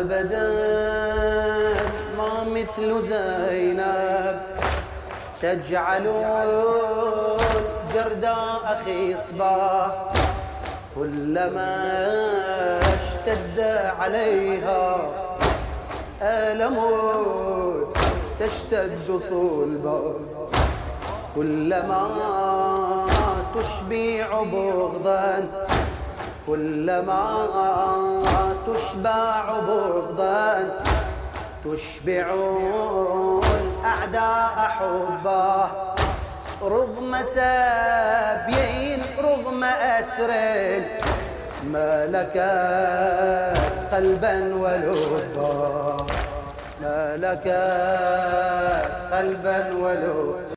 أبدا ما مثل زينب، تجعل الجرداء خصبة، كلما اشتد عليها ألم تشتد صلبا، كلما تشبع بغضا، كلما تشبع بغضا تشبع الأعداء حبا، رغم سبيين رغم أسر ملكت قلبا ولبا، ملكت قلبا ولبا.